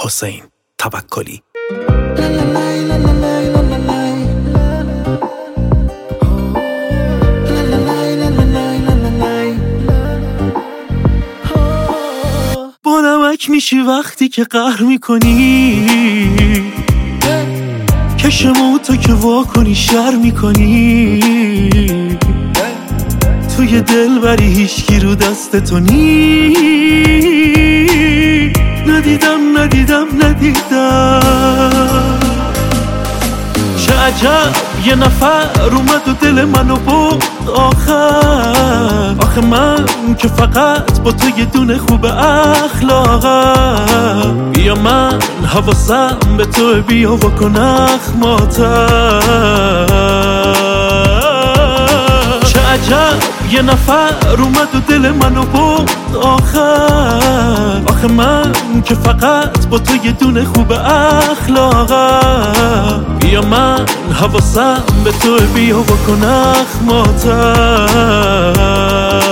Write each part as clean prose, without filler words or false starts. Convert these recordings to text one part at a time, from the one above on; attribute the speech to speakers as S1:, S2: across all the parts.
S1: حسین توکلی. با نمک میشی وقتی که قهر میکنی، کشمو تو که وا کنی شر میکنی، توی دل بری هیچکی رو دست تو نی. ندیدم چه عجب یه نفر اومد و دل منو برد آخه من که فقط با تو یه دونه خوب اخلاقم. بیا من حواسم به تو، بیا وکن اخماتم. چه عجب یه نفر اومد و دل منو برد آخه من که فقط با تو یه دونه خوب اخلاقم. بیا من حواسم به تو، بیا وکن اخماتم.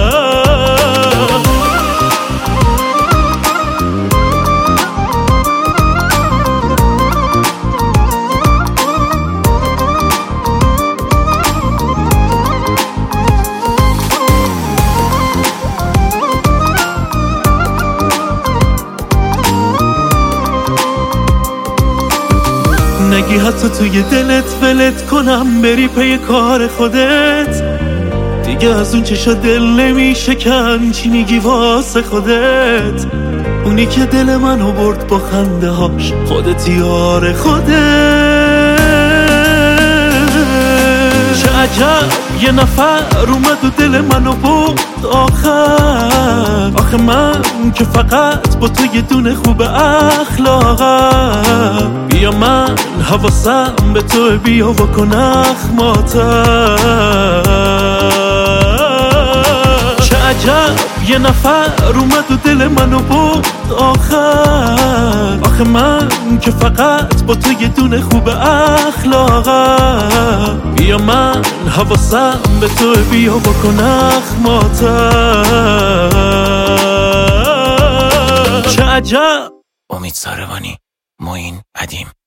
S1: نگی حتی توی دلت ولت کنم بری پی کار خودت، دیگه از اون چشا دل نمیشکن. چی میگی واسه خودت؟ اونی که دل منو برد با خنده هاش، خودت یار خودت. چه عجب یه نفر اومد و دل منو برد آخه من که فقط با تو یه دونه خوب اخلاقم. بیا من حواسم به تو، بیا وکن اخماتم. چه عجب یه نفر اومد و دل منو برد آخه من که فقط با تو یه دونه خوب اخلاقم. بیا من حواسم به تو، بیا وکن اخماتم. چه عجب.
S2: امید ساروانی، معین ادیم.